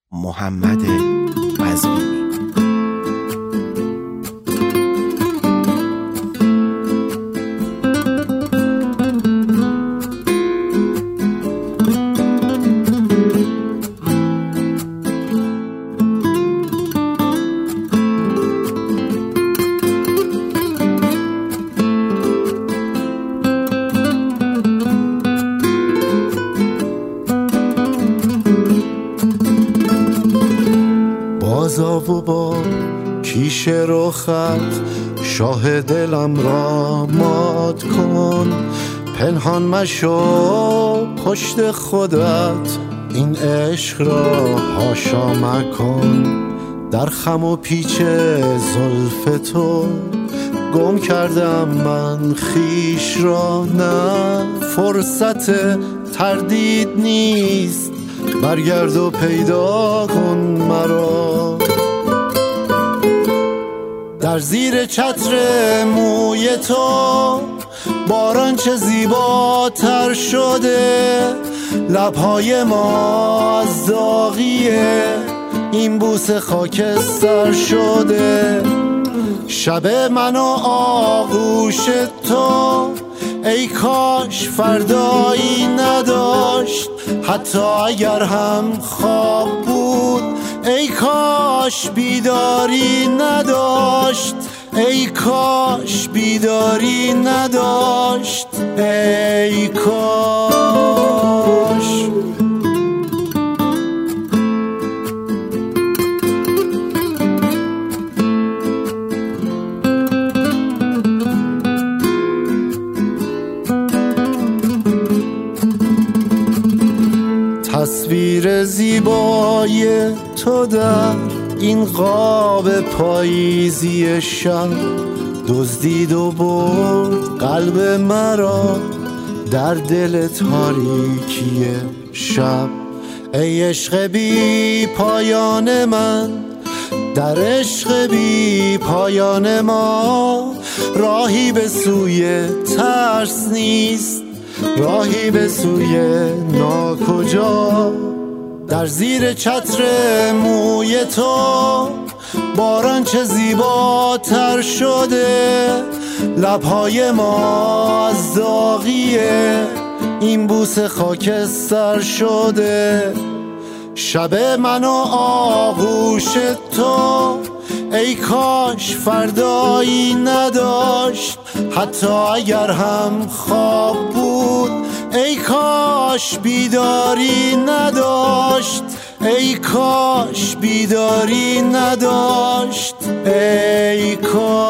محمد قزوینی. بازا و با کیش رخت شاه دلم را مات کن، پنهان مشو پشت خودت این عشق را حاشا مکن. در خم و پیچ زلف تو گم کردم من خیش را، نه فرصت تردید نیست، برگرد و پیدا کن مرا. در زیر چتر موی تو باران چه زیباتر شده، لبهای ما از داغیه این بوسه خاکستر شده. شب من و آغوش تو ای کاش فردایی نداشت، حتی اگر هم خواب بود ای کاش بیداری نداشت، ای کاش بیداری نداشت، ای کاش. تصویر زیبای تو در این قاب پاییزی شب دزدید و برد قلب مرا در دل تاریکی شب. ای عشق بی پایان من، در عشق بی پایان ما راهی به سوی ترس نیست، راهی به سوی ناکجا. در زیر چتر موی تو باران چه زیباتر شده، لبهای ما از داغیه این بوسه خاکستر شده. شب من و آغوش تو ای کاش فردایی نداشت، حتی اگر هم خواب بود ای کاش بیداری نداشت، ای کاش بیداری نداشت، ای کاش.